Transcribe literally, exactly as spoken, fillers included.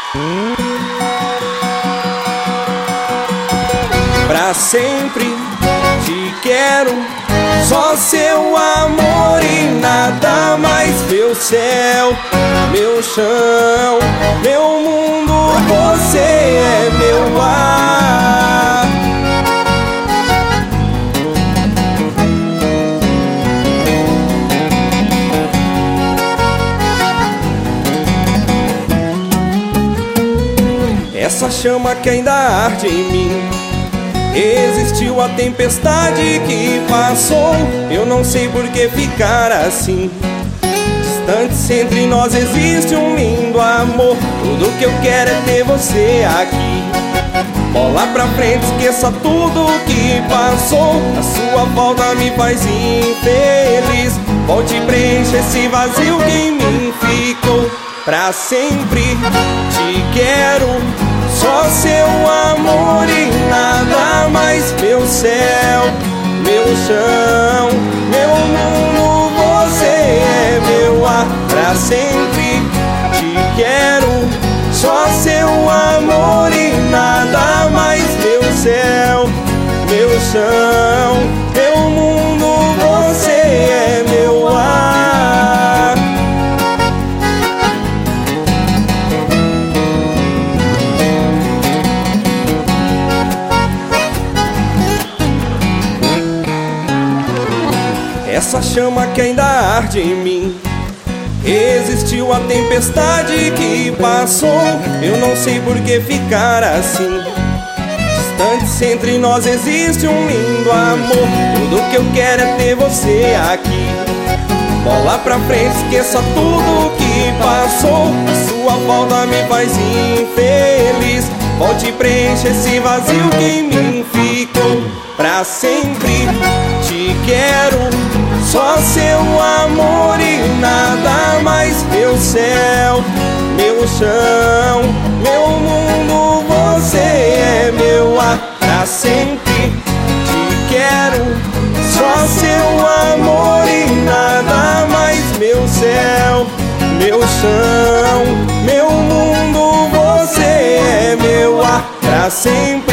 Pra sempre te quero, só seu amor e nada mais. Meu céu, meu chão, meu mundo, você é meu ar. Essa chama que ainda arde em mim, existiu a tempestade que passou. Eu não sei por que ficar assim. Distantes entre nós existe um lindo amor. Tudo que eu quero é ter você aqui. Bola pra frente, esqueça tudo que passou. A sua falta me faz infeliz. Volte e preencha esse vazio que em mim ficou. Pra sempre te quero, só seu amor e nada mais. Meu céu, meu chão, meu mundo, você é meu ar. Pra sempre te quero, só seu amor e nada mais. Meu céu, meu chão, meu mundo, você é meu ar. Essa chama que ainda arde em mim, existiu a tempestade que passou. Eu não sei por que ficar assim. Distantes entre nós existe um lindo amor. Tudo que eu quero é ter você aqui. Bola pra frente, esqueça tudo que passou. A sua falta me faz infeliz. Volte e preencha esse vazio que em mim ficou. Pra sempre te quero, só seu amor e nada mais. Meu céu, meu chão, meu mundo, você é meu ar. Pra sempre te quero, só seu amor e nada mais. Meu céu, meu chão, meu mundo, você é meu ar. Pra sempre